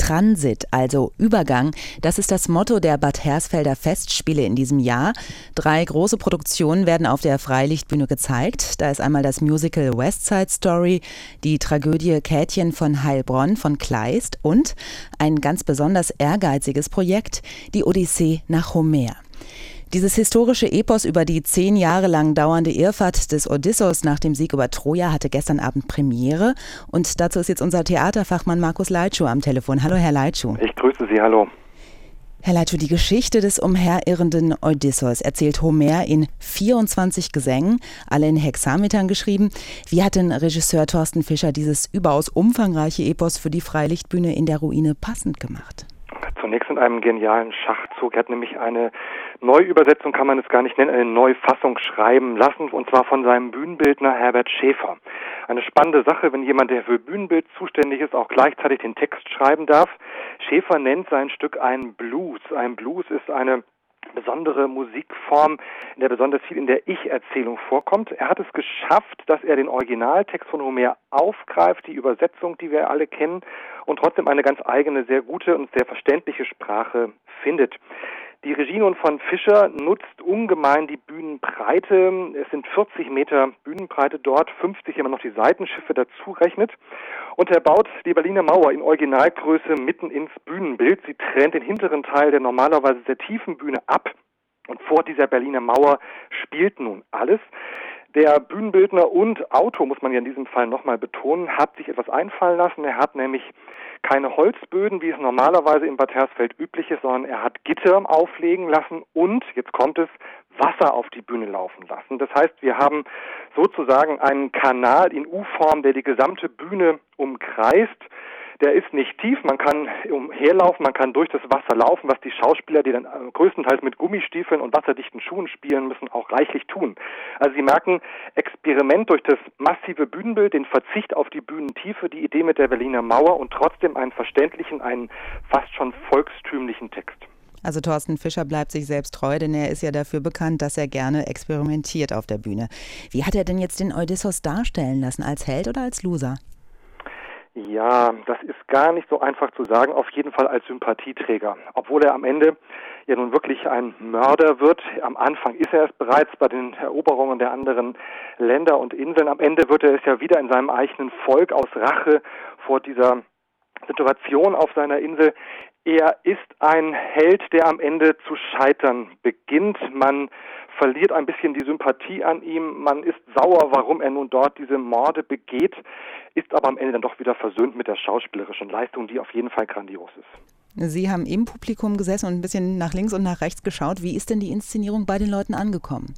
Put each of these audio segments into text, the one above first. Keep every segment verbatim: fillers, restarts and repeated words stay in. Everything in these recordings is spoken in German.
Transit, also Übergang, das ist das Motto der Bad Hersfelder Festspiele in diesem Jahr. Drei große Produktionen werden auf der Freilichtbühne gezeigt. Da ist einmal das Musical West Side Story, die Tragödie Käthchen von Heilbronn von Kleist und ein ganz besonders ehrgeiziges Projekt, die Odyssee nach Homer. Dieses historische Epos über die zehn Jahre lang dauernde Irrfahrt des Odysseus nach dem Sieg über Troja hatte gestern Abend Premiere. Und dazu ist jetzt unser Theaterfachmann Markus Leitschuh am Telefon. Hallo, Herr Leitschuh. Ich grüße Sie, hallo. Herr Leitschuh, die Geschichte des umherirrenden Odysseus erzählt Homer in vierundzwanzig Gesängen, alle in Hexametern geschrieben. Wie hat denn Regisseur Thorsten Fischer dieses überaus umfangreiche Epos für die Freilichtbühne in der Ruine passend gemacht? Zunächst in einem genialen Schachzug. Er hat nämlich eine Neuübersetzung, kann man es gar nicht nennen, eine Neufassung schreiben lassen, und zwar von seinem Bühnenbildner Herbert Schäfer. Eine spannende Sache, wenn jemand, der für Bühnenbild zuständig ist, auch gleichzeitig den Text schreiben darf. Schäfer nennt sein Stück einen Blues. Ein Blues ist eine besondere Musikform, in der besonders viel in der Ich-Erzählung vorkommt. Er hat es geschafft, dass er den Originaltext von Homer aufgreift, die Übersetzung, die wir alle kennen, und trotzdem eine ganz eigene, sehr gute und sehr verständliche Sprache findet. Die Regie nun von Fischer nutzt ungemein die Bühnenbreite. Es sind vierzig Meter Bühnenbreite dort, fünfzig, wenn man noch die Seitenschiffe dazu rechnet. Und er baut die Berliner Mauer in Originalgröße mitten ins Bühnenbild. Sie trennt den hinteren Teil der normalerweise sehr tiefen Bühne ab. Und vor dieser Berliner Mauer spielt nun alles. Der Bühnenbildner und Autor, muss man ja in diesem Fall nochmal betonen, hat sich etwas einfallen lassen. Er hat nämlich keine Holzböden, wie es normalerweise in Bad Hersfeld üblich ist, sondern er hat Gitter auflegen lassen und, jetzt kommt es, Wasser auf die Bühne laufen lassen. Das heißt, wir haben sozusagen einen Kanal in U-Form, der die gesamte Bühne umkreist. Der ist nicht tief, man kann umherlaufen, man kann durch das Wasser laufen, was die Schauspieler, die dann größtenteils mit Gummistiefeln und wasserdichten Schuhen spielen müssen, auch reichlich tun. Also Sie merken, Experiment durch das massive Bühnenbild, den Verzicht auf die Bühnentiefe, die Idee mit der Berliner Mauer und trotzdem einen verständlichen, einen fast schon volkstümlichen Text. Also Thorsten Fischer bleibt sich selbst treu, denn er ist ja dafür bekannt, dass er gerne experimentiert auf der Bühne. Wie hat er denn jetzt den Odysseus darstellen lassen, als Held oder als Loser? Ja, das ist gar nicht so einfach zu sagen, auf jeden Fall als Sympathieträger. Obwohl er am Ende ja nun wirklich ein Mörder wird. Am Anfang ist er es bereits bei den Eroberungen der anderen Länder und Inseln. Am Ende wird er es ja wieder in seinem eigenen Volk aus Rache vor dieser Situation auf seiner Insel. Er ist ein Held, der am Ende zu scheitern beginnt. Man verliert ein bisschen die Sympathie an ihm. Man ist sauer, warum er nun dort diese Morde begeht, ist aber am Ende dann doch wieder versöhnt mit der schauspielerischen Leistung, die auf jeden Fall grandios ist. Sie haben im Publikum gesessen und ein bisschen nach links und nach rechts geschaut. Wie ist denn die Inszenierung bei den Leuten angekommen?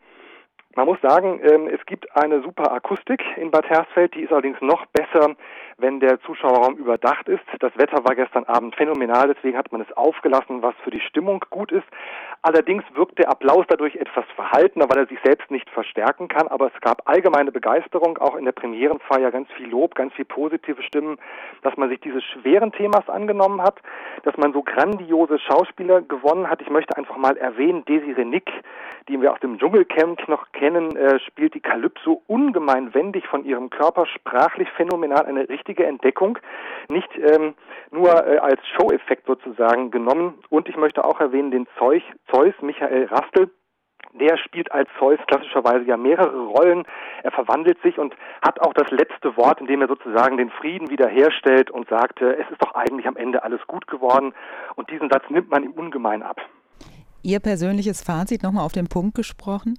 Man muss sagen, es gibt eine super Akustik in Bad Hersfeld, die ist allerdings noch besser, wenn der Zuschauerraum überdacht ist. Das Wetter war gestern Abend phänomenal, deswegen hat man es aufgelassen, was für die Stimmung gut ist. Allerdings wirkt der Applaus dadurch etwas verhaltener, weil er sich selbst nicht verstärken kann, aber es gab allgemeine Begeisterung, auch in der Premierenfeier ganz viel Lob, ganz viel positive Stimmen, dass man sich dieses schweren Themas angenommen hat, dass man so grandiose Schauspieler gewonnen hat. Ich möchte einfach mal erwähnen, Desiree Nick, die wir aus dem Dschungelcamp noch kennen, äh, spielt die Kalypso ungemein wendig von ihrem Körper, sprachlich phänomenal, eine richtige Entdeckung, nicht ähm, nur äh, als Show-Effekt sozusagen genommen. Und ich möchte auch erwähnen den Zeus, Zeus Michael Rastel. Der spielt als Zeus klassischerweise ja mehrere Rollen. Er verwandelt sich und hat auch das letzte Wort, indem er sozusagen den Frieden wiederherstellt und sagt, äh, es ist doch eigentlich am Ende alles gut geworden. Und diesen Satz nimmt man ihm ungemein ab. Ihr persönliches Fazit nochmal auf den Punkt gesprochen?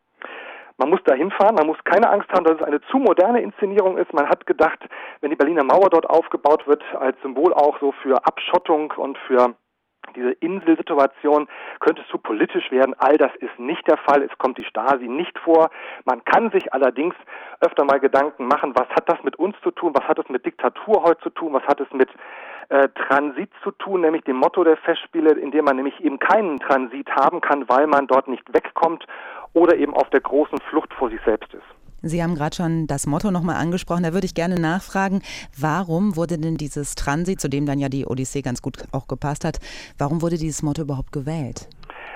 Man muss da hinfahren, man muss keine Angst haben, dass es eine zu moderne Inszenierung ist. Man hat gedacht, wenn die Berliner Mauer dort aufgebaut wird, als Symbol auch so für Abschottung und für diese Inselsituation, könnte es zu politisch werden. All das ist nicht der Fall. Es kommt die Stasi nicht vor. Man kann sich allerdings öfter mal Gedanken machen, was hat das mit uns zu tun? Was hat es mit Diktatur heute zu tun? Was hat es mit äh, Transit zu tun? Nämlich dem Motto der Festspiele, in dem man nämlich eben keinen Transit haben kann, weil man dort nicht wegkommt oder eben auf der großen Flucht vor sich selbst ist. Sie haben gerade schon das Motto nochmal angesprochen. Da würde ich gerne nachfragen, warum wurde denn dieses Transit, zu dem dann ja die Odyssee ganz gut auch gepasst hat, warum wurde dieses Motto überhaupt gewählt?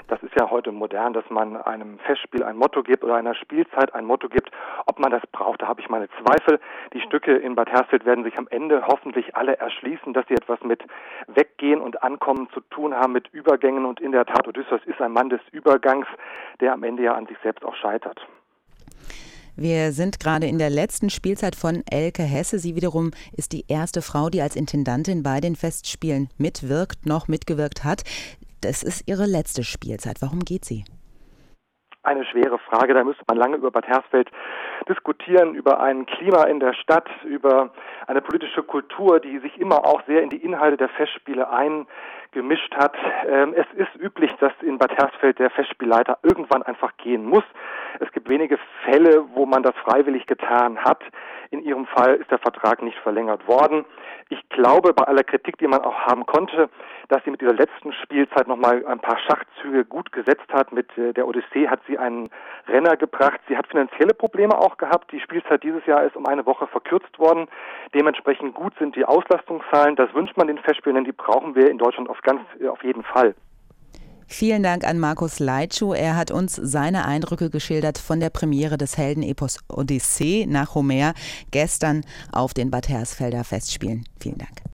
Das ist ja heute modern, dass man einem Festspiel ein Motto gibt oder einer Spielzeit ein Motto gibt. Ob man das braucht, da habe ich meine Zweifel. Die Stücke in Bad Hersfeld werden sich am Ende hoffentlich alle erschließen, dass sie etwas mit Weggehen und Ankommen zu tun haben, mit Übergängen. Und in der Tat, Odysseus ist ein Mann des Übergangs, der am Ende ja an sich selbst auch scheitert. Wir sind gerade in der letzten Spielzeit von Elke Hesse. Sie wiederum ist die erste Frau, die als Intendantin bei den Festspielen mitwirkt, noch mitgewirkt hat. Das ist ihre letzte Spielzeit. Warum geht sie? Eine schwere Frage, da müsste man lange über Bad Hersfeld diskutieren, über ein Klima in der Stadt, über eine politische Kultur, die sich immer auch sehr in die Inhalte der Festspiele eingemischt hat. Ähm, es ist üblich, dass in Bad Hersfeld der Festspielleiter irgendwann einfach gehen muss. Es gibt wenige Fälle, wo man das freiwillig getan hat. In ihrem Fall ist der Vertrag nicht verlängert worden. Ich glaube, bei aller Kritik, die man auch haben konnte, dass sie mit dieser letzten Spielzeit nochmal ein paar Schachzüge gut gesetzt hat. Mit der Odyssee hat sie einen Renner gebracht. Sie hat finanzielle Probleme auch gehabt. Die Spielzeit dieses Jahr ist um eine Woche verkürzt worden. Dementsprechend gut sind die Auslastungszahlen. Das wünscht man den Festspielen, denn die brauchen wir in Deutschland auf ganz, auf jeden Fall. Vielen Dank an Markus Leitschuh. Er hat uns seine Eindrücke geschildert von der Premiere des Heldenepos Odyssee nach Homer gestern auf den Bad Hersfelder Festspielen. Vielen Dank.